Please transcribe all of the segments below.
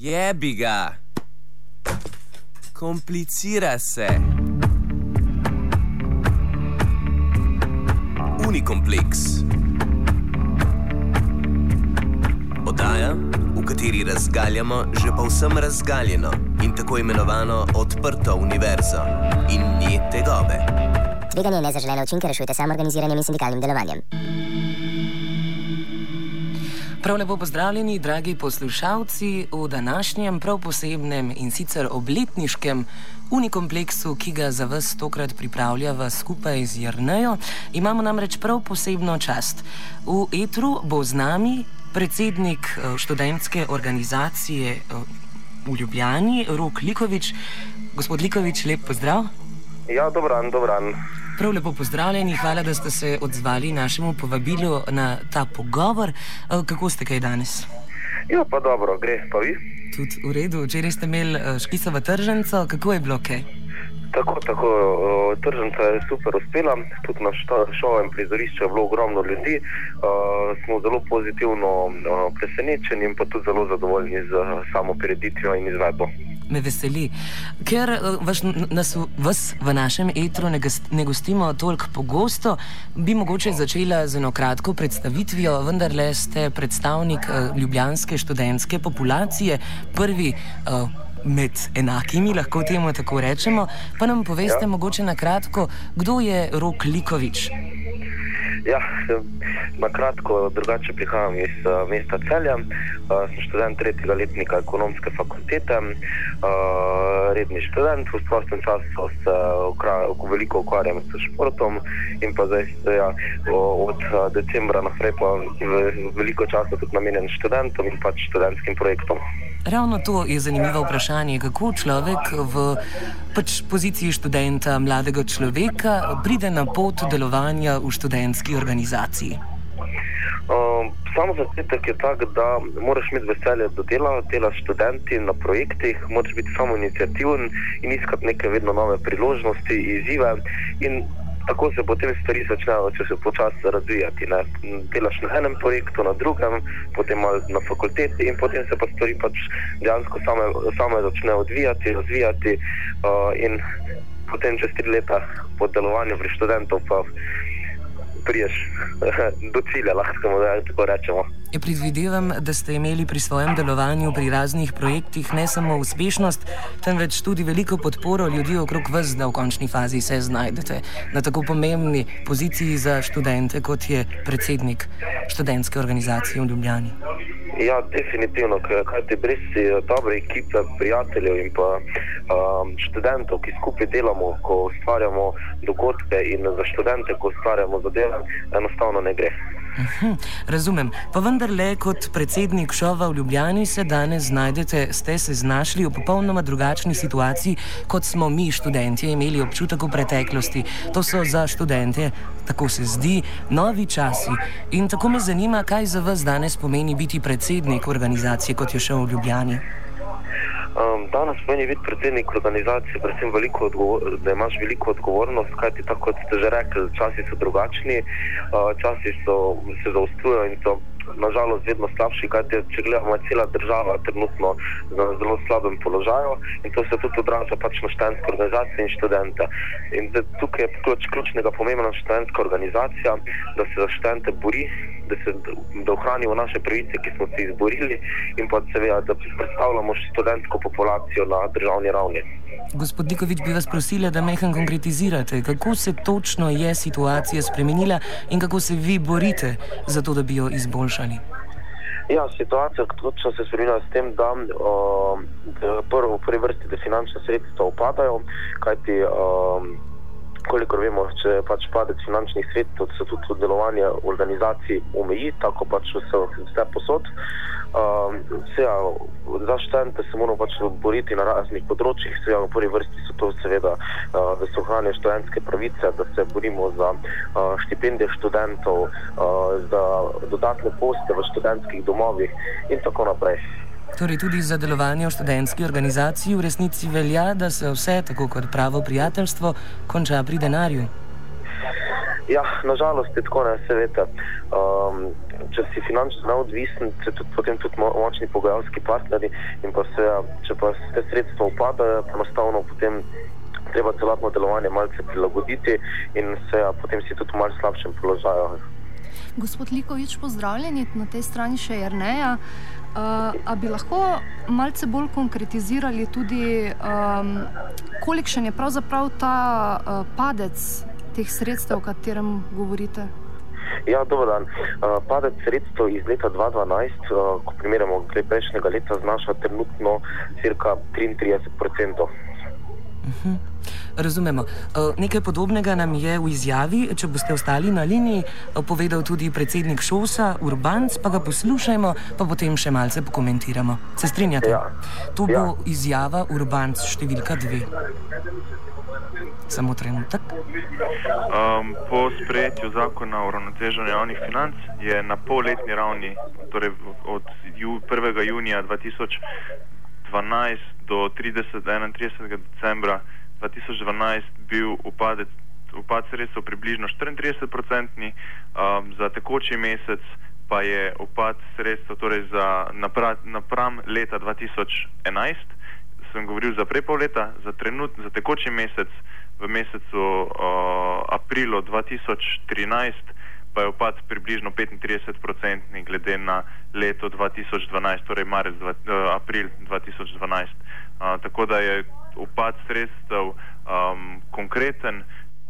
Jebi ga. Komplicira se. Unikompleks. Oddaja, v kateri razgaljamo že povsem razgaljeno in tako imenovano odprto univerzo in nje tegobe. Tveganje in nezaželene učinke rešujte samoorganiziranim in sindikalnim delovanjem. Prav lepo pozdravljeni, dragi poslušalci, v današnjem prav posebnem in sicer obletniškem unikompleksu, ki ga za vas tokrat pripravljava skupaj z Jernejo. Imamo namreč prav posebno čast. V etru bo z nami predsednik študentske organizacije v Ljubljani, Rok Likovič. Gospod Likovič, lep pozdrav. Ja, dobran. Prav lepo pozdravljeni, hvala, da ste se odzvali našemu povabilu na ta pogovor. Kako ste kaj danes? Ja, pa dobro, gre, pa vi? Tudi v redu, včeraj ste imeli škisovo tržnico, kako je bilo kaj? Tako, tržnica je super uspela, tudi na šovem prizorišču je bilo ogromno ljudi, smo zelo pozitivno presenečeni in pa tudi zelo zadovoljni z samo prireditvijo in izvedbo. Me veseli, ker vas v našem etru ne gostimo toliko pogosto, bi mogoče začela z eno kratko predstavitvijo, vendarle ste predstavnik ljubljanske študentske populacije, prvi med enakimi, lahko temu tako rečemo, pa nam poveste mogoče na kratko, kdo je Rok Likovič? Ja, na kratko, drugače prihajam iz mesta Celja, sem študent 3. letnika ekonomske fakultete, redni študent, v prostem času se veliko ukvarjam s športom in pa zdaj od decembra naprej pa veliko časa tudi namenjen študentom in pač študentskim projektom. Ravno to je zanimivo vprašanje, kako človek v poziciji študenta, mladega človeka, pride na pot delovanja v študentski organizaciji. Samo začetek je tak, da moraš imeti veselje do dela, delaš študenti na projektih, moraš biti samoiniciativen in iskati neke vedno nove priložnosti, izzive in tako se potem stvari začnejo, če se počasi razvijati. Ne? Delaš na enem projektu, na drugem, potem malo na fakulteti in potem se pa stvari pač dejansko same začnejo razvijati in potem čez 3 leta po delovanju pri študentov pa priješ do cilja, lahko tako rečemo. Predvidevam, da ste imeli pri svojem delovanju pri raznih projektih ne samo uspešnost, temveč tudi veliko podporo ljudi okrog vas, da v končni fazi se znajdete na tako pomembni poziciji za študente, kot je predsednik študentske organizacije v Ljubljani. Ja, definitivno, kajti brez dobre ekipe, prijateljev in pa študentov, ki skupaj delamo, ko ustvarjamo dogodke in za študente, ko ustvarjamo zadeve, enostavno ne gre. Razumem. Pa vendarle, kot predsednik šova v Ljubljani se danes ste se znašli v popolnoma drugačni situaciji, kot smo mi študentje imeli občutek v preteklosti. To so za študente, tako se zdi, novi časi. In tako me zanima, kaj za vas danes pomeni biti predsednik organizacije, kot je šov v Ljubljani. Danes pomeni biti predsednik organizacije predvsem da imaš veliko odgovornost, kajti tako kot ste že rekli, časi so drugačni, časi se zaostrujejo in so nažalost vedno slabši, kajti če gledamo, je cela država trenutno na zelo slabem položaju in to se tudi odraža pač na študentske organizacije in študente. In tukaj je ključnega pomembna študentska organizacija, da se za študente bori, da ohranimo naše pravice, ki smo se izborili in pa seveda, da predstavljamo študentsko populacijo na državni ravni. Gospod Likovič, bi vas prosila, da mehko konkretizirate, kako se točno je situacija spremenila in kako se vi borite za to, da bi jo izboljšali. Ja, situacija točno se spremenila s tem, da v prvi vrsti da finančna sredstva upadajo, kajti kolikor vemo, če pač padec finančnih sredstev, se tudi delovanje organizacij omeji, tako pač vse posod. Za študente se moramo pač boriti na raznih področjih, v prvi vrsti so to seveda, da se ohranijo študentske pravice, da se borimo za štipendije študentov, za dodatne poste v študentskih domovih in tako naprej. Torej tudi za delovanje v študentski organizaciji v resnici velja, da se vse, tako kot pravo prijateljstvo, konča pri denarju. Ja, nažalost je tako, ne, se veste. če si finančno neodvisen, potem tudi močni pogajalski partneri in pa če pa te sredstva upadajo, enostavno potem treba celotno delovanje malce prilagoditi in potem si tudi v malce slabšem položaju. Gospod Likovič, pozdravljeni, na tej strani še Jerneja. A bi lahko malce bolj konkretizirali tudi, kolikšen je pravzaprav ta padec teh sredstev, o katerem govorite? Ja, dober dan. Padec sredstev iz leta 2012, ko primerjamo glede prejšnjega leta, znaša trenutno cirka 33%. Razumemo. Nekaj podobnega nam je v izjavi, če boste ostali na liniji, povedal tudi predsednik ŠOS-a Urbanc, pa ga poslušajmo, pa potem še malce pokomentiramo. Se strinjate? Ja. To bo izjava Urbanc številka 2. Samo trenutek. Po sprejetju zakona o uravnoteženju javnih financ je na polletni ravni, torej od 1. junija 2012 do 31. decembra 2012 bil upad sredstev približno 34%, za tekoči mesec pa je upad sredstev, torej napram leta 2011, sem govoril za prej pol leta, za tekoči mesec v mesecu aprilu 2013 pa je upad približno 35% glede na leto 2012, torej april 2012. Tako da je upad sredstev konkreten.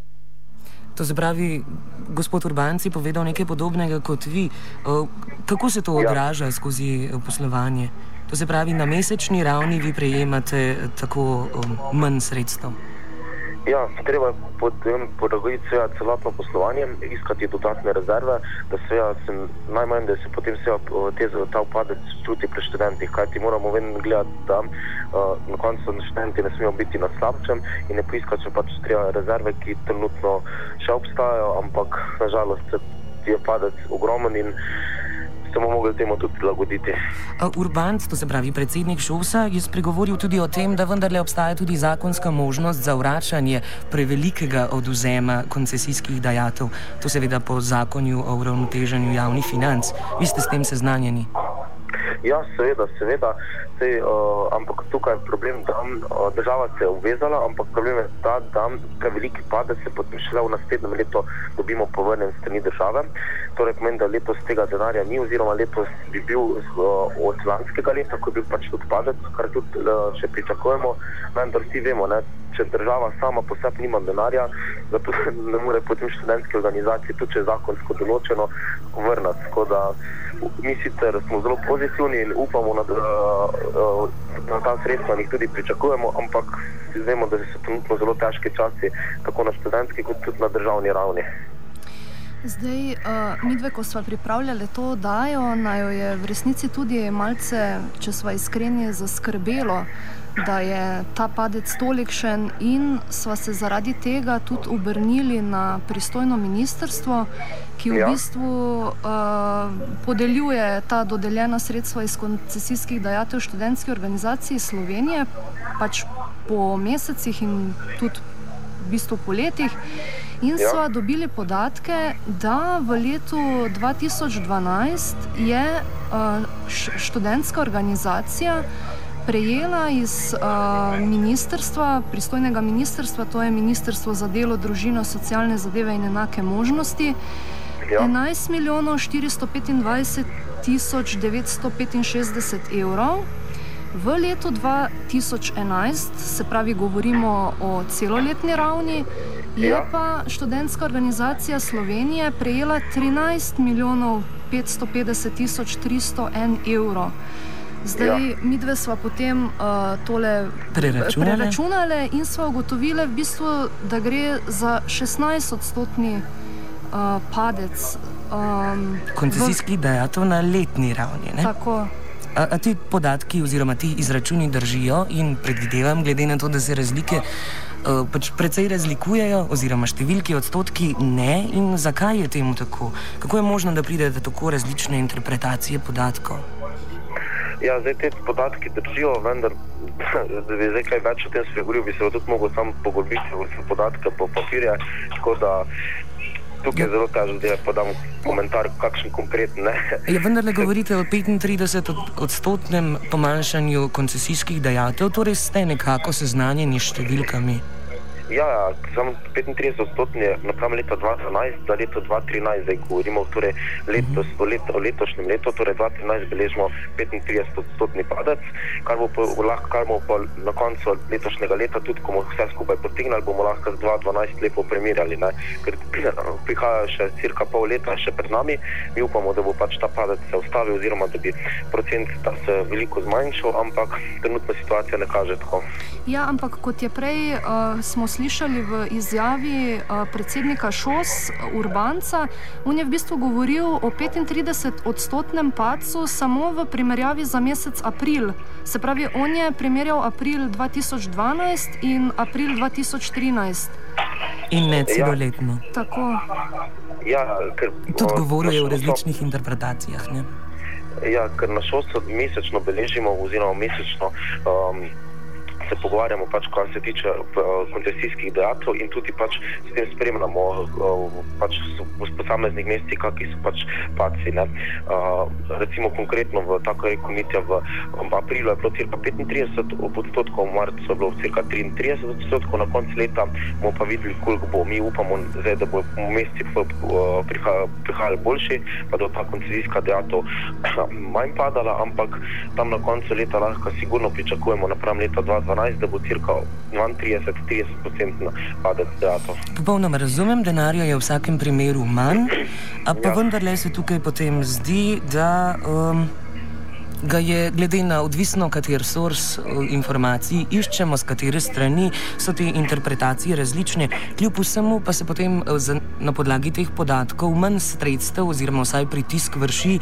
To se pravi, gospod Urbanc je povedal nekaj podobnega kot vi. Kako se to odraža skozi poslovanje? To se pravi, na mesečni ravni vi prejemate tako manj sredstev? Ja, treba prilagoditi celotno poslovanje, iskati dodatne rezerve, da najmanj, da se potem ta upadec čuti pri študentih, kajti moramo vedno gledati, da na koncu študenti ne smejo biti na slabšem in ne poiskati treba rezerve, ki trenutno še obstajajo, ampak nažalost je padec ogromen in smo mogli temu tudi prilagoditi. Urbanc, to se pravi predsednik ŠOS-a, je spregovoril tudi o tem, da vendarle obstaja tudi zakonska možnost za vračanje prevelikega odvzema koncesijskih dajatev. To seveda po zakonu o uravnoteženju javnih financ. Vi ste s tem seznanjeni? Ja, seveda. Ampak tukaj je problem, da država se je obvezala, ampak problem je ta, da preveliki padec se potem šele v naslednjem letu dobimo povrnjen strani države. Torej pomeni, da letos tega denarja ni, oziroma letos bi bil od lanskega leta, ko je bil pač tudi padec, kar tudi še pričakujemo. Vendar vsi vemo, če država sama po sebi nima denarja, zato ne more potem študentske organizacije, tudi če je zakonsko določeno, vrnati. Tako da mi sicer smo zelo pozitivni in upamo na ta sredstva in jih tudi pričakujemo, ampak vemo, da so trenutno zelo težki časi, tako na študentski kot tudi na državni ravni. Zdaj, midve, ko sva pripravljali to oddajo, najo je v resnici tudi malce, če sva iskreni, zaskrbelo, da je ta padec tolikšen in sva se zaradi tega tudi obrnili na pristojno ministrstvo, ki v bistvu podeljuje ta dodeljena sredstva iz koncesijskih dajatev študentski organizaciji Slovenije, pač po mesecih in tudi v bistvu po letih. In sva dobili podatke, da v letu 2012 je študentska organizacija prejela iz ministrstva, pristojnega ministrstva, to je Ministrstvo za delo, družino, socialne zadeve in enake možnosti, 11 milijonov 425 tisoč 965 evrov. V letu 2011, se pravi, govorimo o celoletni ravni, je pa študentska organizacija Slovenije prejela 13 milijonov 550 tisoč 301 evrov. Zdaj, midve sva potem tole preračunale in sva ugotovile v bistvu, da gre za 16% padec. Koncesijskih dajatev na letni ravni, ne? Tako. A ti podatki oziroma ti izračuni držijo in predvidevam, glede na to, da se razlike pač precej razlikujejo oziroma številki, odstotki ne, in zakaj je temu tako? Kako je možno, da pride do tako različne interpretacije podatkov? Ja, zdaj te podatki držijo, vendar da bi zdaj kaj več o tem spregovoril, bi se tudi mogel sam poglobiti v podatke po papirje, tako da tukaj je zelo težko, da podam komentar, kakšen konkreten ne. Vendarle govorite o 35% pomanjšanju koncesijskih dajatev, torej ste nekako seznanjeni s številkami. Ja, samo 35% napram leta 2012 za leto 2013, zdaj govorimo torej o letošnjem letu, torej 2013 beležimo 35% padec, kar bomo pa na koncu letošnjega leta, tudi ko bomo vse skupaj potegnali, bomo lahko z 2012 lepo primerjali, ne? Ker prihaja še cirka pol leta še pred nami, mi upamo, da bo pač ta padec se ustavil oziroma da bi procent se veliko zmanjšal, ampak trenutna situacija ne kaže tako. Ja, ampak kot je prej smo slišali v izjavi predsednika ŠOS Urbanca, on je v bistvu govoril o 35% padcu samo v primerjavi za mesec april. Se pravi, on je primerjal april 2012 in april 2013. In ne celoletno. Tako. Ja, ker tudi govorijo o različnih interpretacijah, ne? Ja, ker na ŠOS mesečno beležimo oziroma mesečno se pogovarjamo pač, kar se tiče koncesijskih dajatev in tudi pač s tem spremljamo pač v posameznih mestih, kakšni so pač padci, ne. Recimo konkretno v tako komitija v aprilu je bilo cirka 35%, v marcu je bilo cirka 33%, na koncu leta bomo pa videli, koliko bo. Mi upamo zdaj, da bo v mesti prihajali boljši, pa da bo ta koncesijska dajatev manj padala, ampak tam na koncu leta lahko sigurno pričakujemo napram leta 2012, da bo cirka 32-30% padec dajatev. Popolnoma razumem, denarja je v vsakem primeru manj, a pa vendarle se tukaj potem zdi, da ga je glede na odvisno, kater source informacij iščemo, z katere strani so te interpretacije različne, kljub vsemu pa se potem na podlagi teh podatkov manj sredstev oziroma vsaj pritisk vrši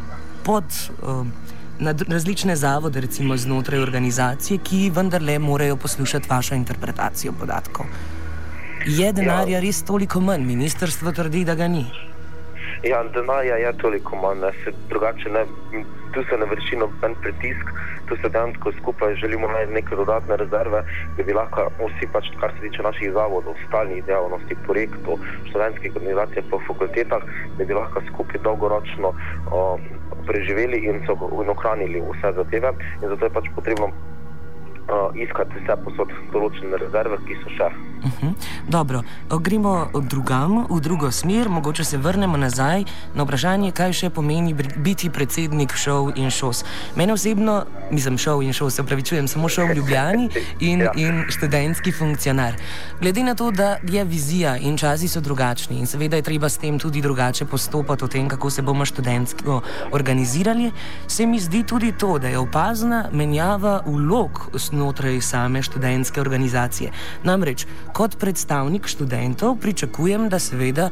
na različne zavode, recimo znotraj organizacije, ki vendarle morajo poslušati vašo interpretacijo podatkov. Je denarja res toliko manj? Ministrstvo trdi, da ga ni. Ja, denarja je toliko manj, drugače ne, tu se ne vrši noben pritisk, tu se dejansko skupaj želimo najti neke dodatne rezerve, da bi lahko vsi pač, kar se tiče naših zavodov, stalnih dejavnosti, projektov, študentskih organizacij po fakultetah, da bi lahko skupaj dolgoročno preživeli in ohranili vse zadeve in zato je pač potrebno iskati vse posod določene rezerve, ki so še. Dobro, gremo v drugo smer, mogoče se vrnemo nazaj na vprašanje, kaj še pomeni biti predsednik ŠOU in ŠOS. Mene osebno, ŠOU in ŠOS, se opravičujem, samo ŠOU v Ljubljani in študentski funkcionar. Glede na to, da je vizija in časi so drugačni in seveda je treba s tem tudi drugače postopati o tem, kako se bomo študentsko organizirali, se mi zdi tudi to, da je opazna menjava vlog znotraj same študentske organizacije. Namreč, kot predstavnik študentov pričakujem, da seveda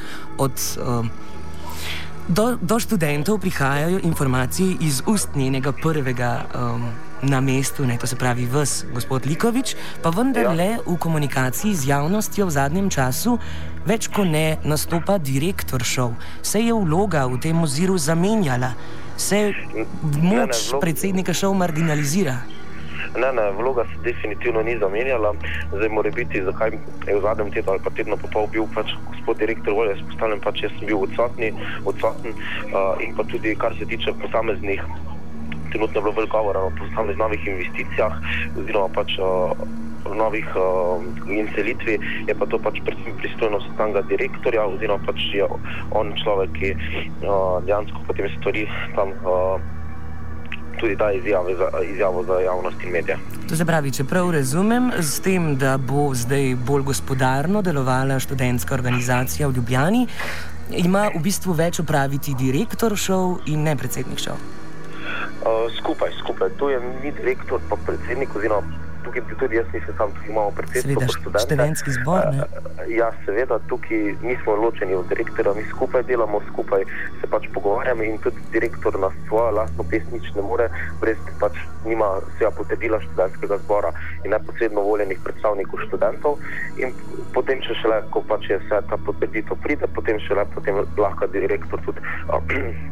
do študentov prihajajo informacije iz ust njenega prvega na mestu, to se pravi vas, gospod Likovič, pa vendarle v komunikaciji z javnostjo v zadnjem času več kot ne nastopa direktor ŠOU. Se je vloga v tem oziru zamenjala? Se moč predsednika ŠOU marginalizira? Ne, vloga se definitivno ni zamenjala. Zdaj mora biti, zakaj je v zadnjem tednu ali pa tedno pa pol bil pač gospod direktor volje spostavljen, pač jaz sem bil odsoten in pa tudi kar se tiče posameznih, trenutno je bilo veliko govora o posameznih novih investicijah oziroma pač novih inselitvi, je pa to pač predvsem pristojnost samega direktorja oziroma pač je on človek, ki dejansko potem stvari tam tudi da izjavo za javnost in medije. To se pravi, čeprav razumem, s tem, da bo zdaj bolj gospodarno delovala študentska organizacija v Ljubljani, ima v bistvu več opraviti direktor ŠOU in ne predsednik ŠOU? Skupaj. Tu je ni direktor pa predsednik oziroma tukaj tudi jaz nisem sam, tukaj imamo predsedstvo po študente. Študentski zbor, ne? Ja, seveda, tukaj nismo ločeni od direktora, mi skupaj delamo, skupaj se pač pogovarjamo in tudi direktor na svojo lastno pest nič ne more, brez pač nima vsega potrdila študentskega zbora in neposredno voljenih predstavnikov študentov in potem šele, ko pač je vse ta potrditev pride, potem lahko direktor tudi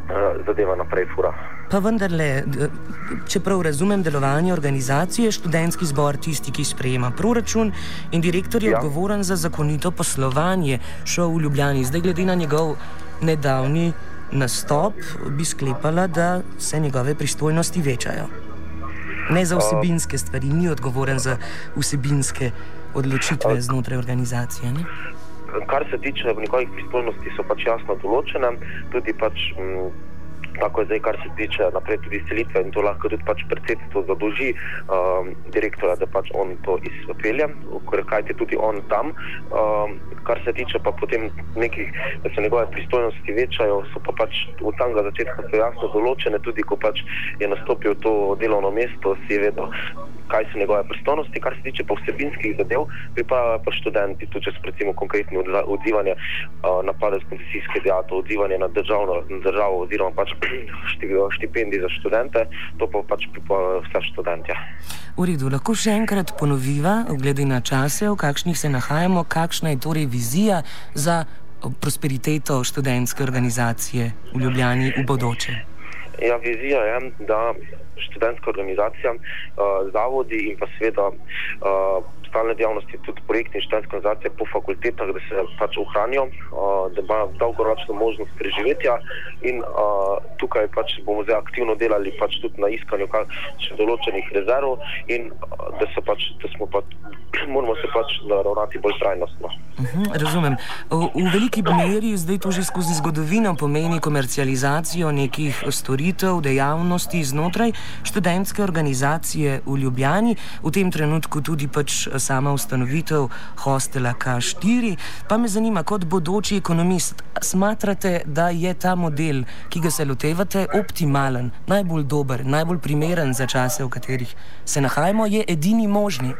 zadeva naprej fura. Pa vendarle, čeprav razumem delovanje organizacije, študentski zbor tisti, ki sprejema proračun in direktor je odgovoren za zakonito poslovanje šol v Ljubljani. Zdaj, glede na njegov nedavni nastop, bi sklepala, da se njegove pristojnosti večajo. Ne za vsebinske stvari, ni odgovoren za vsebinske odločitve znotraj organizacije, ne? Kar se tiče njegovih pristojnosti, so pač jasno določene, tudi pač tako je zdaj, kar se tiče naprej tudi selitve in to lahko tudi pač predsedstvo zadolži direktora, da pač on to izpelje, kajti tudi on tam. Kar se tiče pa potem nekih, da se njegove pristojnosti večajo, so pa pač od samega začetka so jasno določene, tudi ko pač je nastopil to delovno mesto, si je vedel, kaj so njegove pristojnosti. Kar se tiče pa vsebinskih zadev, pripravljajo pa študenti, tudi če so recimo konkretni odzivanje na padec koncesijske dejatve, odzivanje na državo oziroma pač štipendij za študente, to pa pač pripravljajo vse študentje. V redu, lahko še enkrat ponoviva, glede na čase, v kakšnih se nahajamo, kakšna je torej vizija za prosperiteto študentske organizacije v Ljubljani v bodoče? Ja, vizija je, da študentska organizacija, zavodi in pa seveda stalne dejavnosti, tudi projektne študentske organizacije po fakultetah, da se pač ohranijo, da imajo dolgoročno možnost preživetja in tukaj pač bomo zdaj aktivno delali pač tudi na iskanju še določenih rezerv in moramo se pač ravnati bolj trajnostno. Razumem. V veliki meri zdaj to že skozi zgodovino pomeni komercializacijo nekih storitev, dejavnosti znotraj študentske organizacije v Ljubljani, v tem trenutku tudi pač sama ustanovitev hostela K4. Pa me zanima, kot bodoči ekonomist, smatrate, da je ta model, ki ga se lotevate, optimalen, najbolj dober, najbolj primeren za čase, v katerih se nahajamo, je edini možni?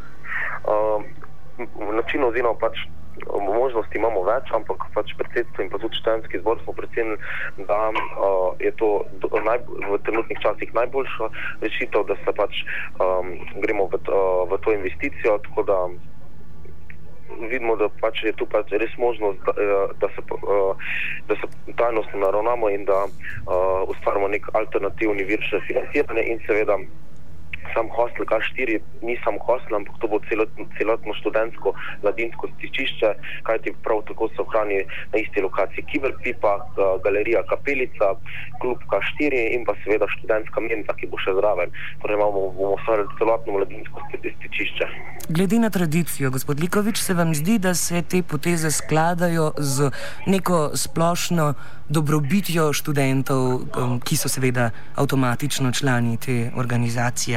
Način oziroma pač možnosti imamo več, ampak pač predsedstvo in pa tudi študentski zbor smo predvsem, da je to v trenutnih časih najboljša rešitev, da se pač gremo v to investicijo, tako da vidimo, da pač je tu pač res možnost, da se trajnostno naravnamo in da ustvarimo nek alternativni vir financiranja in seveda sam hostel K4 ni sam hostel, ampak to bo celotno študentsko mladinsko stičišče, kajti prav tako se ohrani na isti lokaciji Kiberpipa, galerija Kapelica, klub K4 in pa seveda študentska menza, ki bo še zraven. Torej bomo ustvarili celotno mladinsko stičišče. Glede na tradicijo, gospod Likovič, se vam zdi, da se te poteze skladajo z neko splošno dobrobitjo študentov, ki so seveda avtomatično člani te organizacije?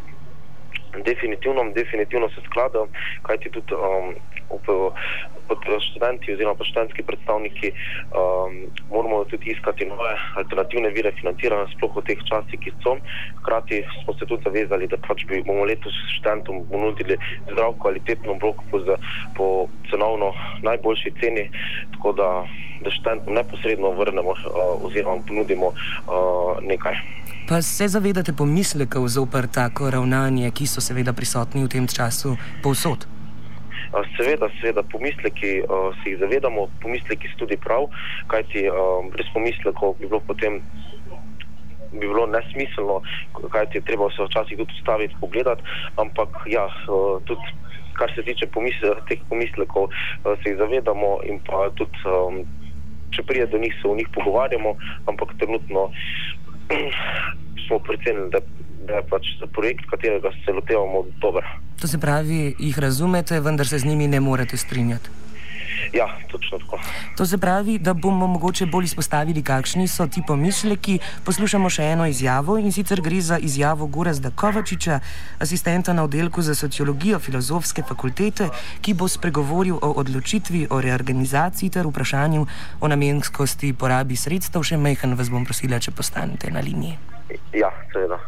Definitivno se skladajo, kajti tudi študenti oziroma pa študentski predstavniki moramo tudi iskati nove alternativne vire financiranja, sploh v teh časih, ki so. Hkrati smo se tudi zavezali, da pač bomo letos študentom ponudili zdrav, kvalitetno obrok po cenovno najboljši ceni, tako da študentom neposredno vrnemo oziroma ponudimo nekaj. Pa se zavedate pomislekov zoper tako ravnanje, ki so seveda prisotni v tem času povsod? Seveda, pomisleki se jih zavedamo, pomisleki so tudi prav, kajti brez pomislekov bi bilo nesmiselno, kajti treba se včasih tudi ustaviti, pogledati, ampak ja, tudi kar se tiče teh pomislekov, se jih zavedamo in pa tudi, če prije do njih, se o njih pogovarjamo, ampak trenutno smo precenili, da je pač projekt, katerega se lotevamo, dober. To se pravi, jih razumete, vendar se z njimi ne morete strinjati? Ja, točno tako. To se pravi, da bomo mogoče bolj izpostavili, kakšni so ti pomisleki. Poslušamo še eno izjavo in sicer gre za izjavo Gorazda Kovačiča, asistenta na oddelku za sociologijo Filozofske fakultete, ki bo spregovoril o odločitvi o reorganizaciji ter vprašanju o namenskosti porabi sredstev. Še majhen vas bom prosila, če postanete na liniji. Ja, seveda.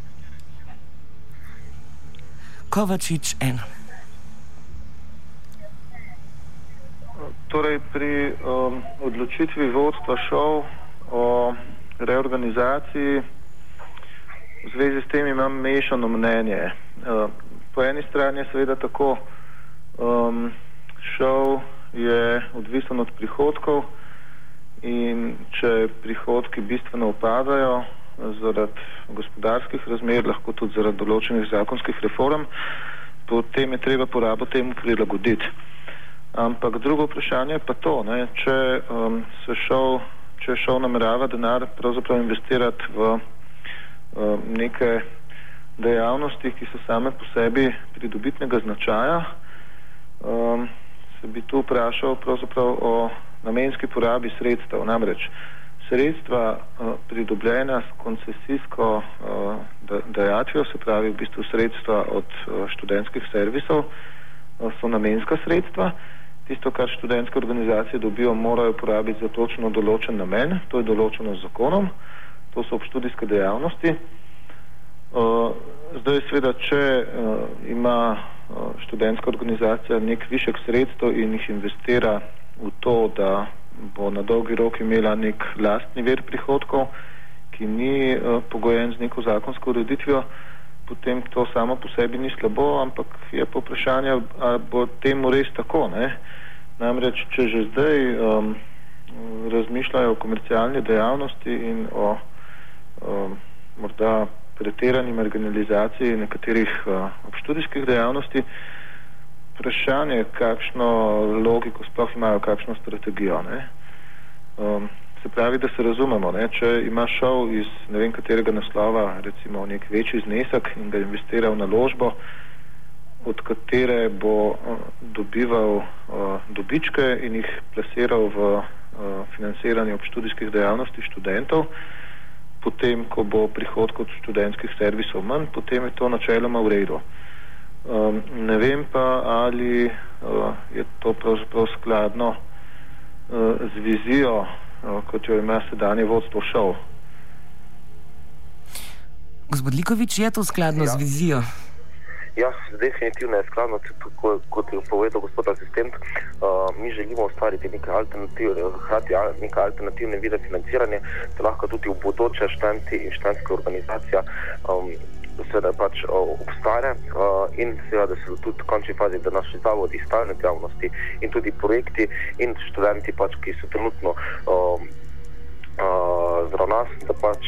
Kovačič 1. Torej, pri odločitvi vodstva šol o reorganizaciji v zvezi s tem imam mešano mnenje. Po eni strani je seveda tako, šol je odvisen od prihodkov in če prihodki bistveno upadajo zaradi gospodarskih razmer, lahko tudi zaradi določenih zakonskih reform, potem je treba porabo temu prilagoditi. Ampak drugo vprašanje je pa to, ne, če šov namerava denar pravzaprav investirati v neke dejavnosti, ki so same po sebi pridobitnega značaja, se bi tu vprašal pravzaprav o namenski porabi sredstev. Namreč sredstva pridobljena s koncesijsko dajatvijo, se pravi v bistvu sredstva od študentskih servisov, so namenska sredstva. Tisto, kar študentske organizacije dobijo, morajo porabiti za točno določen namen, to je določeno z zakonom, to so obštudijske dejavnosti. Zdaj seveda, če ima študentska organizacija nek višek sredstev in jih investira v to, da bo na dolgi rok imela nek lastni vir prihodkov, ki ni pogojen z neko zakonsko ureditvijo, potem to samo po sebi ni slabo, ampak je pa vprašanje, ali bo temu res tako, ne? Namreč, če že zdaj razmišljajo o komercialni dejavnosti in o morda pretirani marginalizaciji nekaterih obštudijskih dejavnosti, vprašanje, kakšno logiko sploh imajo, kakšno strategijo, ne? Se pravi, da se razumemo, ne? Če ima šov iz ne vem katerega naslova, recimo nek večji znesek in ga investira v naložbo, od katere bo dobival dobičke in jih plasiral v financiranje obštudijskih dejavnosti študentov, potem, ko bo prihodkov od študentskih servisov manj, potem je to načeloma v redu. Ne vem pa, ali je to pravzaprav skladno z vizijo, kot jo ima sedanje vodstvo šov. Gospod Likovič, je to skladno z vizijo? Ja, definitivno je skladno, kot je povedal gospod asistent. Mi želimo ustvariti neke alternativne vide financiranja, da lahko tudi v bodoče študenti in študentske organizacije seveda pač obstane in seveda, da se tudi v končni fazi, da naši zavodi, stalne dejavnosti in tudi projekti in študenti pač, ki so trenutno zraven nas, da pač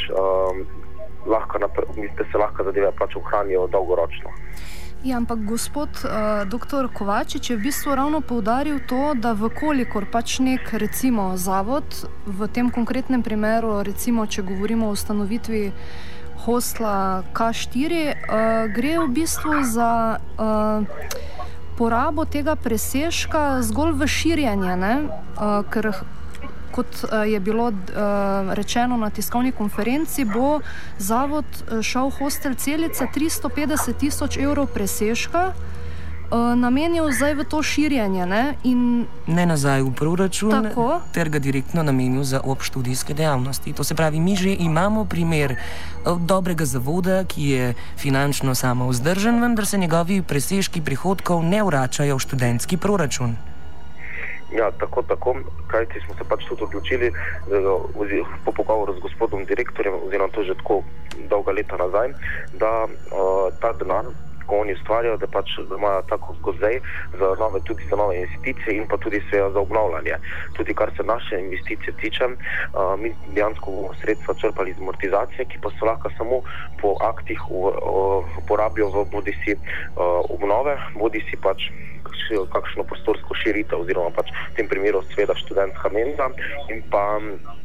da se lahko zadeve pač ohranijo dolgoročno. Ja, ampak gospod dr. Kovačič je v bistvu ravno poudaril to, da vkolikor pač nek recimo zavod, v tem konkretnem primeru recimo, če govorimo o ustanovitvi hostla K4, gre v bistvu za porabo tega presežka zgolj v širjenje, ne? Ker kot je bilo rečeno na tiskovni konferenci, bo zavod šel hostel Celica 350 000 evrov presežka namenil zdaj v to širjenje, ne? In ne nazaj v proračun, tako, ter ga direktno namenil za obštudijske dejavnosti. To se pravi, mi že imamo primer dobrega zavoda, ki je finančno samovzdržen, vendar se njegovi presežki prihodkov ne vračajo v študentski proračun. Ja, tako, kajti smo se pač tudi odločili po pogovoru z gospodom direktorjem, oziroma to že tako dolga leta nazaj, da ta denar, ko oni ustvarjajo, da pač imajo tako zdaj tudi za nove investicije in pa tudi seveda za obnavljanje. Tudi kar se naše investicije tiče, mi dejansko bomo sredstva črpali iz amortizacije, ki pa se lahko samo po aktih uporabijo v bodisi obnove, bodisi pač kakšno prostorsko širitev, oziroma pač v tem primeru seveda študentska menza in pa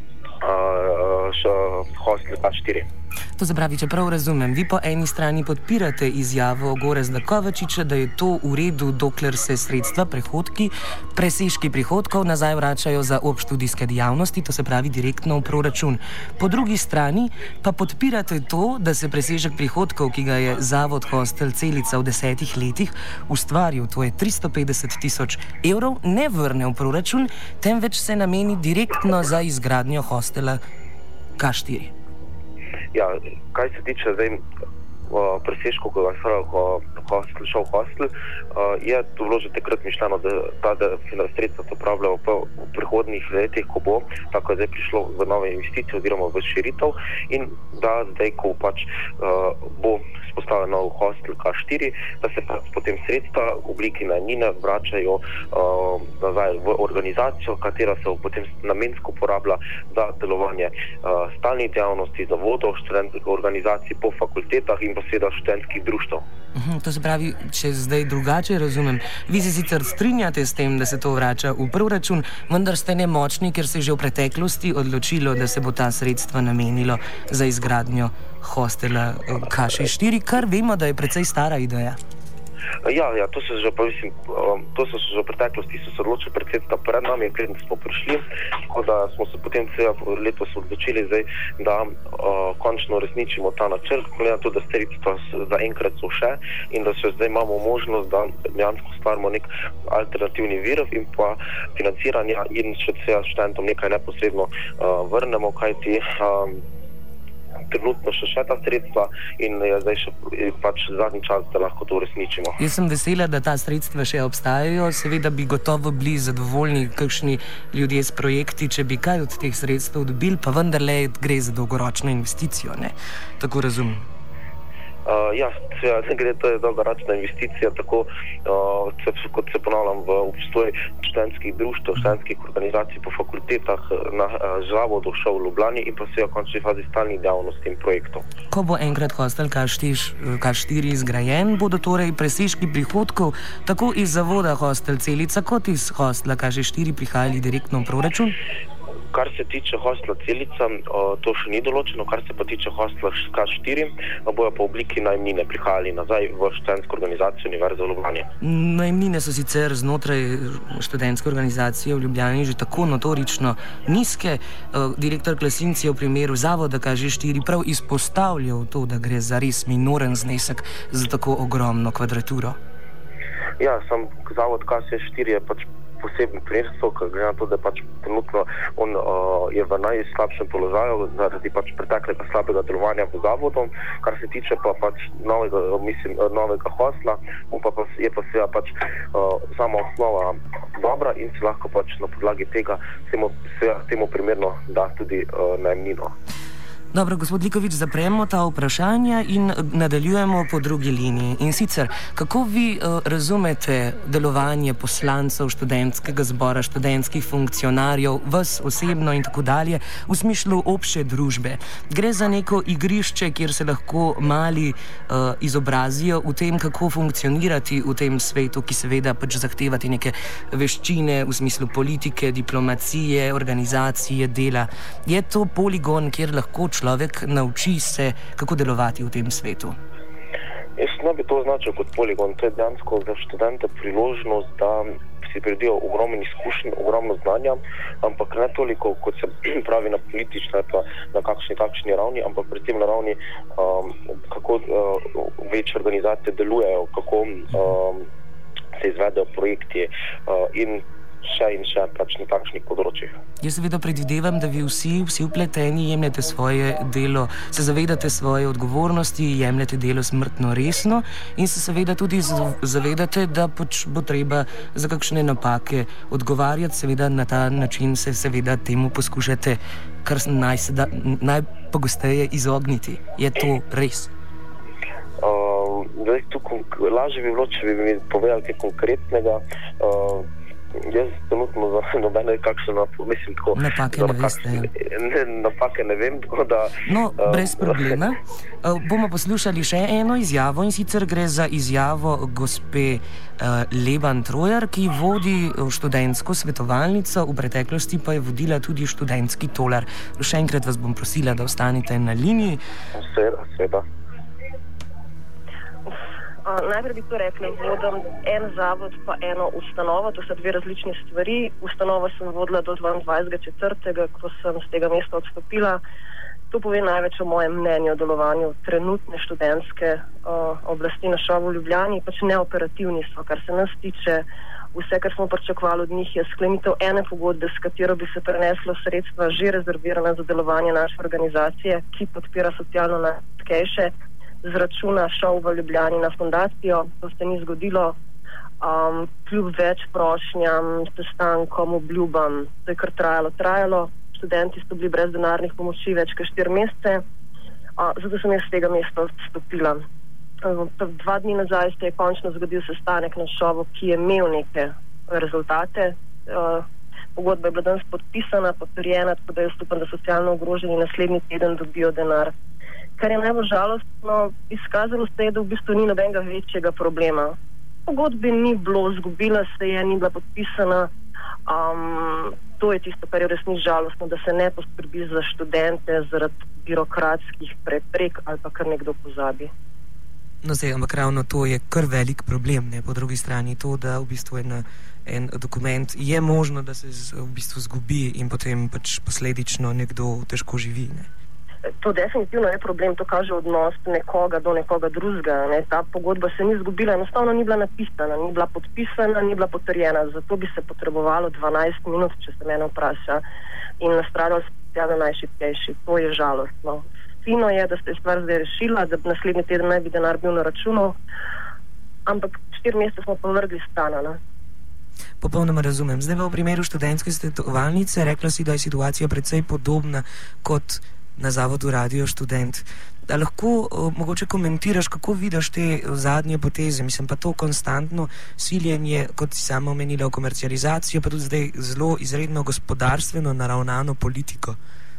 hostel K4. To se pravi, če prav razumem, vi po eni strani podpirate izjavo Gorazda Kovačiča, da je to v redu, dokler se sredstva, presežki prihodkov nazaj vračajo za obštudijske dejavnosti, to se pravi direktno v proračun. Po drugi strani pa podpirate to, da se presežek prihodkov, ki ga je zavod hostel Celica v 10 letih ustvaril, to je 350 000 evrov, ne vrne v proračun, temveč se nameni direktno za izgradnjo hostela K4. Ja, kaj se tiče zdaj presežkov, ko je šel hostel, je to bilo že takrat mišljeno, da ta sredstva se uporabljajo v prihodnjih letih, ko bo, tako je zdaj prišlo v nove investicije oziroma v širitev in da zdaj, ko pač bo vzpostavlja nov hostel K4, da se potem sredstva v obliki najemnine vračajo nazaj v organizacijo, katera se potem namensko uporablja za delovanje stalnih dejavnosti, zavodov, študentskih organizacij po fakultetah in pa seveda študentskih društev. To se pravi, če zdaj drugače razumem, vi se sicer strinjate s tem, da se to vrača v proračun, vendar ste nemočni, ker se je že v preteklosti odločilo, da se bo ta sredstva namenilo za izgradnjo hostela K4, kar vemo, da je precej stara ideja. Ja, to so že v preteklosti odločili predsedstva pred nami, preden smo prišli, tako da smo se potem letos odločili zdaj, da končno uresničimo ta načrt, glede na to, da sredstva zaenkrat so še in da še zdaj imamo možnost, da dejansko stvarimo nek alternativni vir in pa financiranja in še študentom nekaj neposredno vrnemo, kajti trenutno še ta sredstva in je zdaj še zadnji čas, da lahko to uresničimo. Jaz sem vesela, da ta sredstva še obstajajo, seveda bi gotovo bili zadovoljni kakšni ljudje s projekti, če bi kaj od teh sredstev dobili, pa vendarle gre za dolgoročno investicijo, ne? Tako razumem. To je dolgoročna investicija, tako kot se ponavljam v obstoj študentskih društev, študentskih organizacij po fakultetah na zavodu šel v Ljubljani in pa v končni fazi stalnih dejavnosti in projektov. Ko bo enkrat hostel K4 izgrajen, bodo torej presežki prihodkov tako iz zavoda hostel Celica kot iz hostla K4 prihajali direktno v proračun? Kar se tiče hostla Celica, to še ni določeno, kar se pa tiče hostla K4, bojo pa v obliki najemnine prihajali nazaj v študentsko organizacijo Univerze v Ljubljani. Najemnine so sicer znotraj študentske organizacije v Ljubljani že tako notorično nizke. Direktor Klasinc je v primeru zavoda K4 prav izpostavljal to, da gre za res minoren znesek za tako ogromno kvadraturo. Ja, sam zavod K4 je posebno primerstvo, ker gre na to, da trenutno on je v najslabšem položaju zaradi preteklega slabega delovanja v zavodu. Kar se tiče pa novega hostla, je pa seveda sama osnova dobra in se lahko na podlagi tega temu primerno da tudi najemnino. Dobro, gospod Likovič, zapremo ta vprašanja in nadaljujemo po drugi liniji. In sicer, kako vi razumete delovanje poslancev študentskega zbora, študentskih funkcionarjev, vas osebno in tako dalje, v smislu obše družbe? Gre za neko igrišče, kjer se lahko mali izobrazijo v tem, kako funkcionirati v tem svetu, ki seveda zahteva te neke veščine v smislu politike, diplomacije, organizacije, dela. Je to poligon, kjer lahko človek nauči se, kako delovati v tem svetu? Jaz ne bi to označil kot poligon. To je dejansko za študente priložnost, da si pridobijo ogromno izkušenj, ogromno znanja, ampak ne toliko, kot se pravi na politični ali na kakšni ravni, ampak predvsem na ravni, kako večje organizacije delujejo, kako se izvedejo projekti in še na takšnih področjih. Jaz seveda predvidevam, da vi vsi vpleteni jemljete svoje delo, se zavedate svoje odgovornosti, jemljete delo smrtno resno in se seveda tudi zavedate, da bo treba za kakšne napake odgovarjati, seveda na ta način se seveda temu poskušate kar najpogosteje izogniti. Je to res? Lažje bi bilo, če bi mi povedali kaj konkretnega. Jaz trenutno za nobene mislim tako... Napake ne veste. Napake ne vem, tako da... No, brez problema. Bomo poslušali še eno izjavo in sicer gre za izjavo gospe Leban Trojar, ki vodi študentsko svetovalnico, v preteklosti pa je vodila tudi študentski tolar. Še enkrat vas bom prosila, da ostanete na liniji. Seveda. Najprej bi to rekla, vodim en zavod pa eno ustanovo, to so dve različni stvari. Ustanovo sem vodila do 22.4., ko sem z tega mesta odstopila. To pove največ o mojem mnenju o delovanju trenutne študentske oblasti na ŠOU v Ljubljani, neoperativni so, kar se nas tiče. Vse, kar smo pričakovali od njih, je sklenitev ene pogodbe, s katero bi se preneslo sredstva že rezervirana za delovanje naše organizacije, ki podpira socialno najšibkejše, z računa ŠOU v Ljubljani na fundacijo. To se ni zgodilo. Kljub več prošnjam, sestankom, obljubam, to je kar trajalo. Študenti so bili brez denarnih pomoči več kot 4 mesece. Zato sem jaz z tega mesta odstopila. 2 dni nazaj se je končno zgodil sestanek na šovu, ki je imel neke rezultate. Pogodba je bila danes podpisana, potrjena, tako da jaz upam, da socialno ogroženi naslednji teden dobijo denar. Kar je najbolj žalostno, izkazalo se je, da v bistvu ni nobenega večjega problema. Pogodbe ni bilo, zgubila se je, ni bila podpisana. To je tisto, kar je resnično žalostno, da se ne poskrbi za študente zaradi birokratskih preprek ali pa kar nekdo pozabi. No, zdaj, ampak ravno to je kar velik problem, ne? Po drugi strani to, da v bistvu en dokument je možno, da se v bistvu zgubi in potem pač posledično nekdo težko živi, ne? To definitivno je problem, to kaže odnos nekoga do nekoga drugega, ne? Ta pogodba se ni zgubila, enostavno ni bila napisana, ni bila podpisana, ni bila potrjena, zato bi se potrebovalo 12 minut, če se mene vpraša, in nastradali socialno najšibkejši. To je žalostno. Fino je, da se je stvar zdaj rešila, da naslednji teden naj bi denar bil na računu, ampak 4 mesece smo povrgli stana, ne? Popolnoma razumem. Zdaj v primeru študentske svetovalnice rekla si, da je situacija precej podobna kot na Zavodu Radio Študent. Da lahko mogoče komentiraš, kako vidiš te zadnje poteze, mislim pa to konstantno siljenje, kot si sama omenila, v komercializacijo, pa tudi zdaj zelo izredno gospodarstveno naravnano politiko.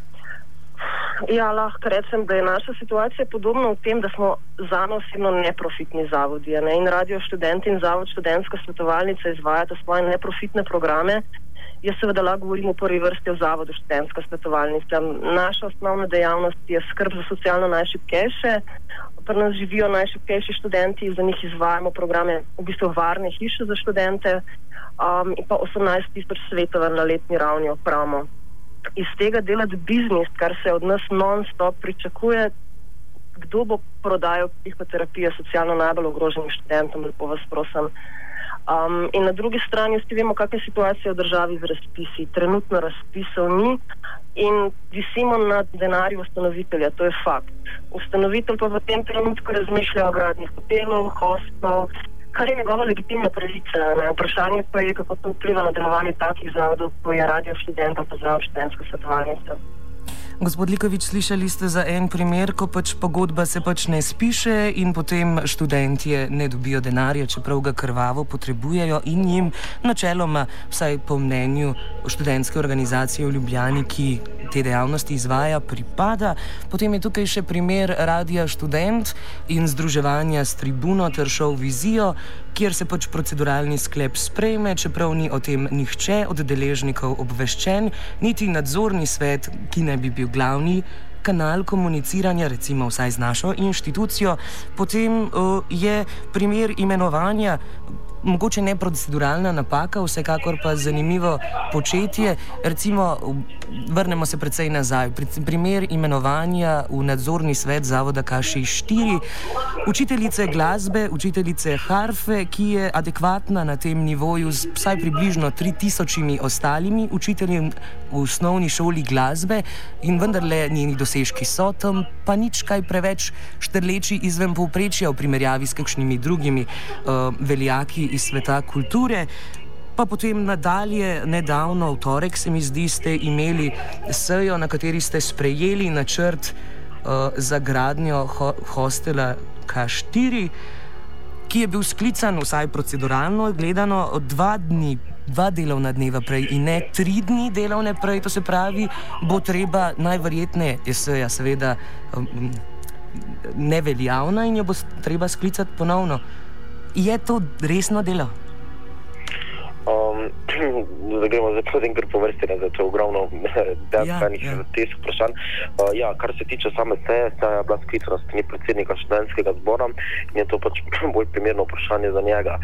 Ja, lahko rečem, da je naša situacija podobna v tem, da smo zame osebno neprofitni zavodi, ne? In Radio Študent in Zavod Študentska svetovalnica izvajata svoje neprofitne programe. Jaz seveda lahko govorim v prvi vrsti o Zavodu Študentska svetovalnica. Naša osnovna dejavnost je skrb za socialno najšibkejše. Pri nas živijo najšibkejši študenti, za njih izvajamo programe v bistvu varne hiše za študente in pa 18,000 svetovanj na letni ravni opravimo. Iz tega delati biznis, kar se od nas non-stop pričakuje, kdo bo prodajal psihoterapije socialno najbolj ogroženim študentom, lepo vas prosim. In na drugi strani vsi vemo, kakšna je situacija v državi z razpisi. Trenutno razpisov ni in visimo na denarju ustanovitelja, to je fakt. Ustanovitelj pa v tem trenutku razmišlja o gradnji hotelov, hostlov, kar je njegova legitimna pravica. Vprašanje pa je, kako to vpliva na delovanje takih zavodov, ko je Radio Študent pa Zavod Študentska svetovalnica. Gospod Likovič, slišali ste za en primer, ko pač pogodba se pač ne spiše in potem študentje ne dobijo denarja, čeprav ga krvavo potrebujejo in jim načeloma, vsaj po mnenju študentske organizacije v Ljubljani, ki te dejavnosti izvaja, pripada. Potem je tukaj še primer Radia Študent in združevanja s Tribuno ter Šov Vizijo, kjer se pač proceduralni sklep sprejme, čeprav ni o tem nihče od deležnikov obveščen, niti nadzorni svet, ki ne bi bil glavni kanal komuniciranja, recimo vsaj z našo inštitucijo. Potem je primer imenovanja, mogoče ne proceduralna napaka, vsekakor pa zanimivo početje. Recimo, vrnemo se precej nazaj. Primer imenovanja v nadzorni svet Zavoda K64 učiteljice glasbe, učiteljice harfe, ki je adekvatna na tem nivoju z vsaj približno 3000 ostalimi učitelji v osnovni šoli glasbe in vendarle njeni dosežki so tam, pa nič kaj preveč štrleči izven povprečja v primerjavi s kakšnimi drugimi veljaki iz sveta kulture. Pa potem nadalje, nedavno, v torek se mi zdi, ste imeli sejo, na kateri ste sprejeli načrt za gradnjo hostela K4, ki je bil sklican, vsaj proceduralno gledano, 2 delovna dneva prej in ne 3 dni delovne prej. To se pravi, bo treba najverjetneje, je seja seveda neveljavna in jo bo treba sklicati ponovno. Je to resno delo? Da gremo za potem, ker po vrsti ne začel ogromno težkih vprašanj. Kar se tiče same seje, seja je bila sklicana s strani predsednika študentskega zbora in je to pač bolj primerno vprašanje za njega.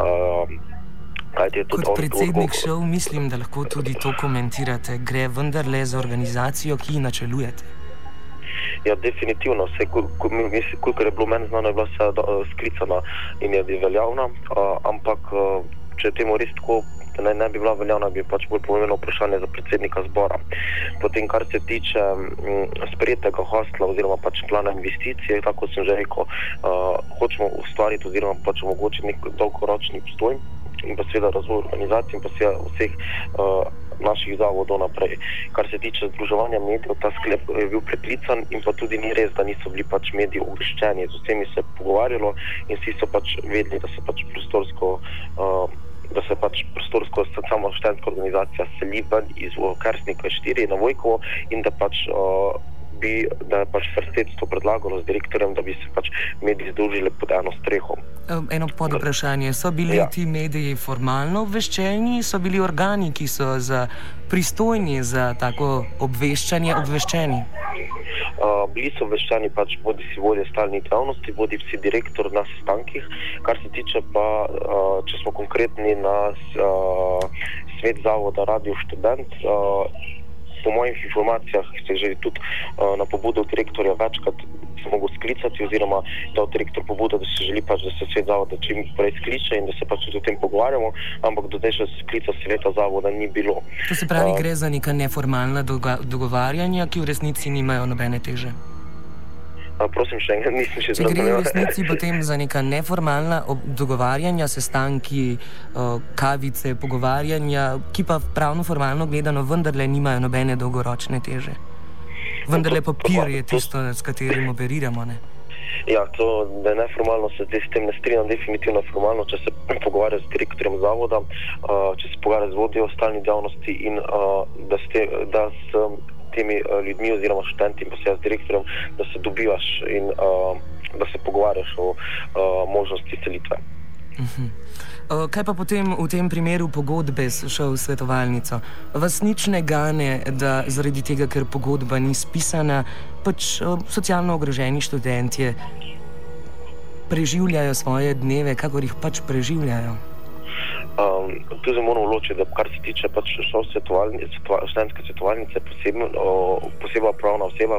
Kot predsednik šov mislim, da lahko tudi to komentirate. Gre vendarle za organizacijo, ki ji načelujete. Ja, definitivno. Kolikor je bilo meni znano, je bila seja sklicana in je veljavna, ampak če je temu res tako, da ne bi bila veljavna, bi pač bolj pomembno vprašanje za predsednika zbora. Potem, kar se tiče sprejetega hostla oziroma pač plana investicije, tako sem že rekel, hočemo ustvariti oziroma pač omogočiti nek dolgoročni obstoj in pa seveda razvoj organizacij in pa seveda vseh naših zavodov naprej. Kar se tiče združevanja medijev, ta sklep je bil preklican in pa tudi ni res, da niso bili pač mediji obveščeni. Z vsemi se je pogovarjalo in vsi so pač vedeli, da se pač prostorsko samo študentska organizacija seli ven iz Kersnika 4 na Vojkovo in da je pač predsedstvo predlagalo z direktorjem, da bi se pač mediji združili pod eno streho. Eno podvprašanje. So bili ti mediji formalno obveščeni? So bili organi, ki so pristojni za tako obveščanje, obveščeni? Bili so obveščeni pač bodi si vodje stalnih dejavnosti, bodi si direktor na sestankih. Kar se tiče pa, če smo konkretni na svet zavoda Radio Študent, po mojih informacijah se že tudi na pobudo direktorja večkrat se mogo sklicati oziroma dal direktor pobudo, da se želi pač, da se svet zavoda čim prej skliče in da se pač tudi o tem pogovarjamo, ampak do zdaj še sklica sveta zavoda ni bilo. To se pravi, gre za neka neformalna dogovarjanja, ki v resnici nimajo nobene teže? Prosim še enkrat, nisem še zrazumel. Če gre v resnici potem za neka neformalna dogovarjanja, sestanki, kavice, pogovarjanja, ki pa pravno formalno gledano vendarle nimajo nobene dolgoročne teže. Vendarle papir je tisto, s katerim operiramo, ne? Ja, to, da je neformalno, se zdaj s tem ne strinjam, definitivno formalno, če se pogovarja z direktorjem zavoda, če se pogovarja z vodjo stalnih dejavnosti in da s temi ljudmi oziroma študenti in pa se z direktorjem, da se dobivaš in da se pogovarjaš o možnosti selitve. Kaj pa potem v tem primeru pogodbe s šel v svetovalnico? Vas nič ne gane, da zaradi tega, ker pogodba ni spisana, pač socialno ogroženi študentje preživljajo svoje dneve, kakor jih pač preživljajo? Tu se moramo ločiti, da kar se tiče pač študentske svetovalnice, posebna pravna oseba,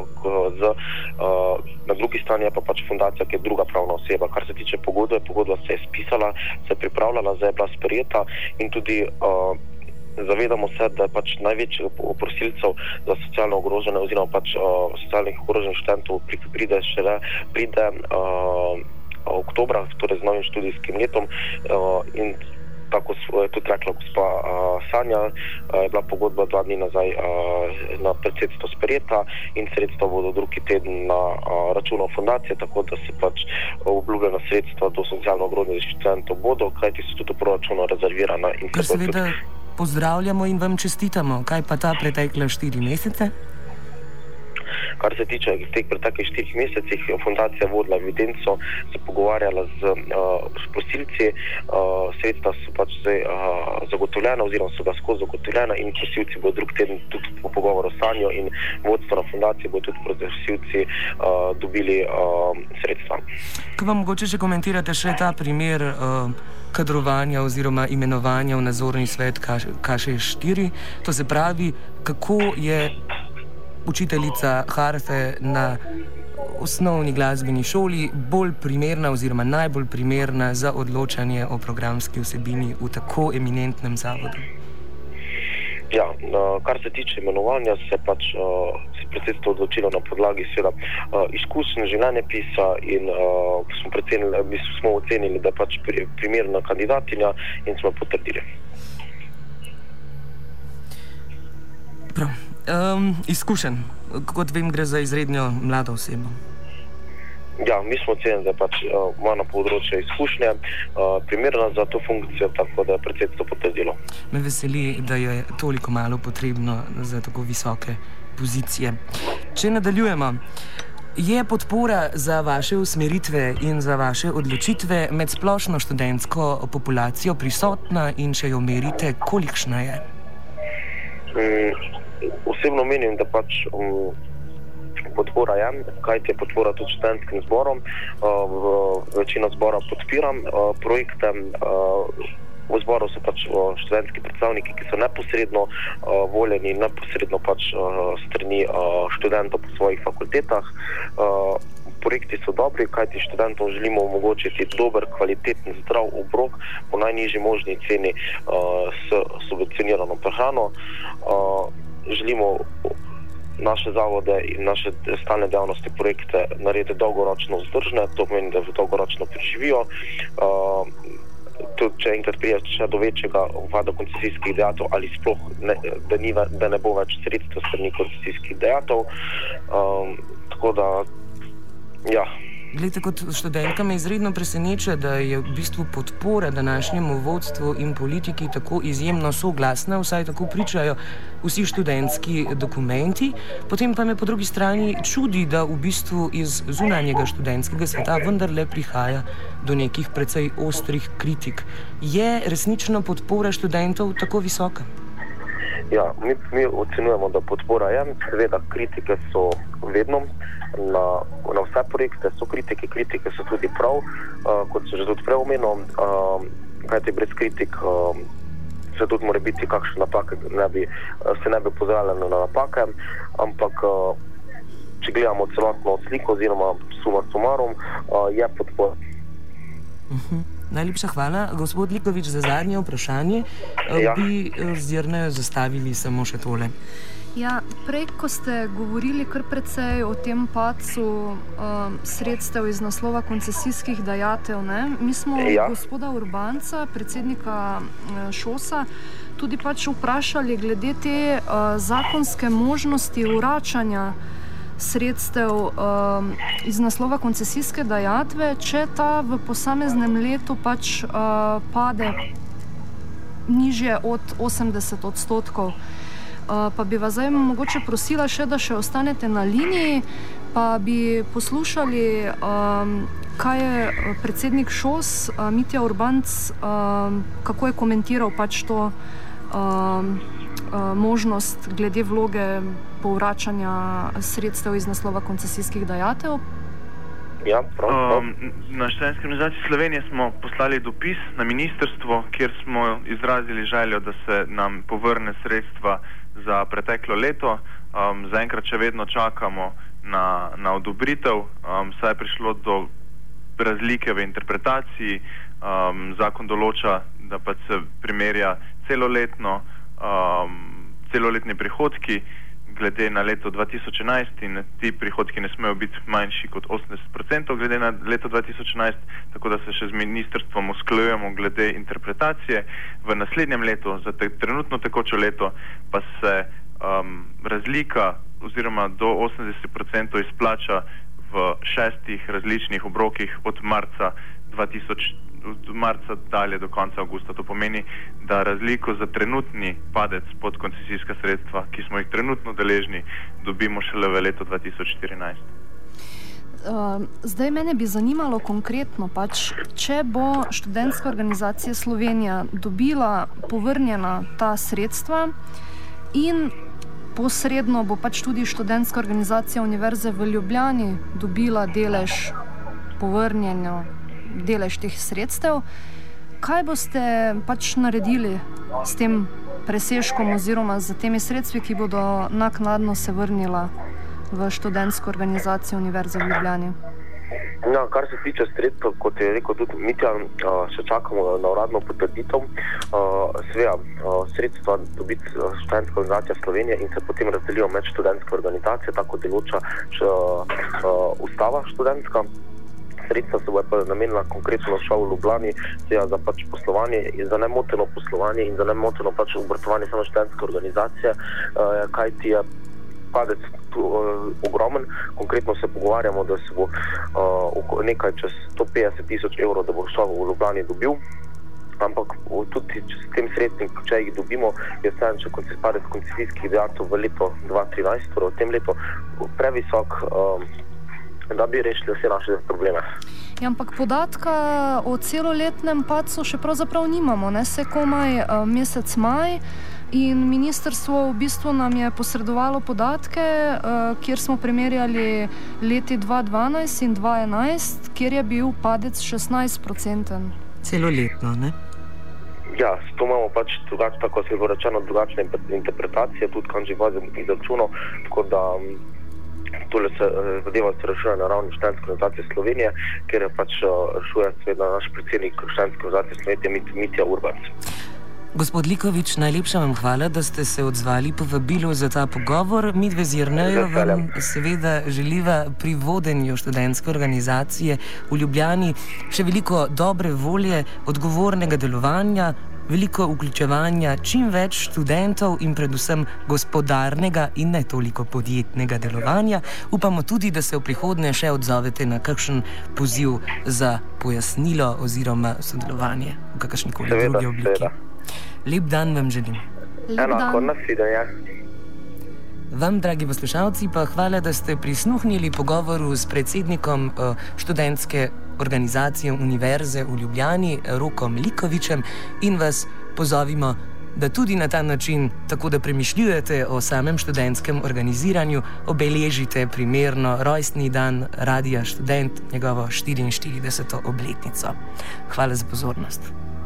na drugi strani je pa pač fundacija, ki je druga pravna oseba. Kar se tiče pogodbe, pogodba se je spisala, se je pripravljala, zdaj je bila sprejeta in tudi zavedamo se, da je pač največji prosilcev za socialno ogrožene oziroma pač socialnih ogroženih študentov pride oktobra, torej z novim študijskim letom in tako je tudi rekla gospa Sanja, je bila pogodba 2 dni nazaj na predsedstvo sprejeta in sredstva bodo drugi teden na računu fundacije, tako da se pač obljubljena sredstva do socialno ogroženih študentov bodo, kajti so tudi v proračunu rezervirana. Kar seveda pozdravljamo in vam čestitamo. Kaj pa ta pretekla 4 mesece? Kar se tiče teh preteklih 4 mesecih, fundacija vodila evidenco, se pogovarjala z prosilci, sredstva so pač zdaj zagotovljena oziroma so ga skozi zagotovljena in prosilci bodo drug teden tudi po pogovoru s Sanjo in vodstvo na fundaciji bodo tudi prosilci dobili sredstva. Kaj vam mogoče še komentirate še ta primer kadrovanja oziroma imenovanja v nadzorni svet KŠ4? To se pravi, kako je učiteljica harfe na osnovni glasbeni šoli bolj primerna oziroma najbolj primerna za odločanje o programski vsebini v tako eminentnem zavodu? Ja, kar se tiče imenovanja, se pač predsedstvo odločilo na podlagi izkušenj življenjepisa in smo ocenili, da je pač primerna kandidatinja in smo potrdili. Prav. Izkušen. Kot vem, gre za izredno mlado osebo. Ja, mi smo ocenili, da pač ima na področju izkušnje, primerna za to funkcijo, tako da je predsedstvo potrdilo. Me veseli, da je toliko malo potrebno za tako visoke pozicije. Če nadaljujemo, je podpora za vaše usmeritve in za vaše odločitve med splošno študentsko populacijo prisotna in če jo merite, kolikšna je? Osebno menim, da pač podpora je, kajti je podpora tudi študentskim zborom. Večino zbora podpiram projekte. V zboru so pač študentski predstavniki, ki so neposredno voljeni, neposredno pač strani študentov po svojih fakultetah. Projekti so dobri, kajti študentom želimo omogočiti dober, kvaliteten, zdrav obrok po najnižji možni ceni s subvencionirano prehrano. Želimo naše zavode in naše stalne dejavnosti projekte narediti dolgoročno vzdržne, to pomeni, da dolgoročno preživijo. Tudi če enkrat pride še do večjega upada koncesijskih dejatov ali sploh da ne bo več sredstev strani koncesijskih dejatov. Tako da, ja. Glede, kot študentka me izredno preseneča, da je v bistvu podpora današnjemu vodstvu in politiki tako izjemno soglasna, vsaj tako pričajo vsi študentski dokumenti. Potem pa me po drugi strani čudi, da v bistvu iz zunanjega študentskega sveta vendarle prihaja do nekih precej ostrih kritik. Je resnično podpora študentov tako visoka? Ja, mi ocenjujemo, da podpora je. Seveda, kritike so vedno. Na vse projekte so kritike so tudi prav, kot se že tudi prej omenil, kajti brez kritik se tudi mora biti kakšne napake, se ne bi pozorjali na napake, ampak če gledamo celotno sliko oziroma suma sumarum, je podpora. Najlepša hvala. Gospod Likovič, za zadnje vprašanje bi z Jernejo zastavili samo še tole. Ja, prej, ko ste govorili kar precej o tem padcu sredstev iz naslova koncesijskih dajatev, mi smo gospoda Urbanca, predsednika ŠOS-a, tudi pač vprašali glede te zakonske možnosti vračanja sredstev iz naslova koncesijske dajatve, če ta v posameznem letu pač pade nižje od 80%. Pa bi vas zdaj mogoče prosila še, da še ostanete na liniji, pa bi poslušali, kaj je predsednik ŠOS, Mitja Urbanc, kako je komentiral pač to možnost glede vloge povračanja sredstev iz naslova koncesijskih dajatev. Ja, prav. Na Študentski organizaciji Slovenije smo poslali dopis na ministrstvo, kjer smo izrazili željo, da se nam povrne sredstva za preteklo leto. Zaenkrat še vedno čakamo na odobritev, saj je prišlo do razlike v interpretaciji. Zakon določa, da pa se primerja celoletni prihodki glede na leto 2011 in ti prihodki ne smejo biti manjši kot 80% glede na leto 2011, tako da se še z ministrstvom usklajujemo glede interpretacije. V naslednjem letu, za trenutno tekoče leto, pa se razlika oziroma do 80% izplača v 6 različnih obrokih od marca dalje do konca avgusta. To pomeni, da razliko za trenutni padec pod koncesijska sredstva, ki smo jih trenutno deležni, dobimo šele v letu 2014. Zdaj mene bi zanimalo konkretno, če bo Študentska organizacija Slovenija dobila povrnjena ta sredstva in posredno bo tudi Študentska organizacija Univerze v Ljubljani dobila delež teh sredstev. Kaj boste naredili s tem presežkom oziroma z temi sredstvi, ki bodo naknadno se vrnila v Študentsko organizacijo Univerze v Ljubljani? Ja, kar se tiče sredstev, kot je rekel tudi Mitja, še čakamo na uradno potrditev. Sredstva dobi Študentska organizacija Slovenije in se potem razdelijo med študentske organizacije, tako določa ustava študentska. Sredstva se bo namenila konkretno šol v Ljubljani za poslovanje, za nemoteno poslovanje in za nemoteno obratovanje samo študentske organizacije, kajti je padec tu ogromen. Konkretno se pogovarjamo, da se bo nekaj čez 150.000 evrov, da bo šol v Ljubljani dobil. Ampak tudi s tem sredstvom, če jih dobimo, je vseeno, če padec koncesijskih dejatov v leto 2013, torej v tem letu, previsok, da bi rešili vse naše probleme. Ja, ampak podatka o celoletnem padcu še pravzaprav nimamo, se komaj mesec maj in ministrstvo v bistvu nam je posredovalo podatke, kjer smo primerjali leti 2012 in 2011, kjer je bil padec 16%. Celoletno, ne? Ja, to imamo drugače, tako se je rečeno, drugačne interpretacije, tudi kanži vazen izračunov, tako da tole zadeva se rešuje na ravni Študentske organizacije Slovenije, kjer je rešuje seveda naš predsednik Študentske organizacije Slovenije Mitja Urbanc. Gospod Likovič, najlepša vam hvala, da ste se odzvali povabilu za ta pogovor. Midve z Jernejo vam seveda želiva pri vodenju študentske organizacije v Ljubljani še veliko dobre volje, odgovornega delovanja, veliko vključevanja čim več študentov in predvsem gospodarnega in ne toliko podjetnega delovanja. Upamo tudi, da se v prihodnje še odzovete na kakšen poziv za pojasnilo oziroma sodelovanje v kakršnikoli drugi obliki. Lep dan vam želim. Enako, nasvidenje. Vam, dragi poslušalci, pa hvala, da ste prisluhnili pogovoru s predsednikom študentske organizacije Univerze v Ljubljani, Rokom Likovičem, in vas pozovimo, da tudi na ta način, tako da premišljujete o samem študentskem organiziranju, obeležite primerno rojstni dan Radia Študent, njegovo 44. obletnico. Hvala za pozornost.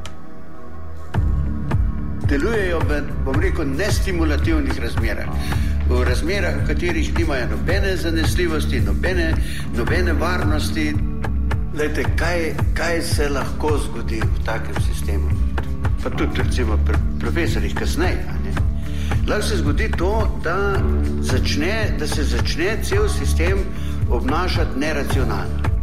Delujejo v, bom rekel, nestimulativnih razmerah. V razmerah, v katerih nimajo nobene zanesljivosti, nobene varnosti. Glejte, kaj se lahko zgodi v takem sistemu? Pa tudi recimo pri profesorjih kasneje. Lahko se zgodi to, da se začne cel sistem obnašati neracionalno.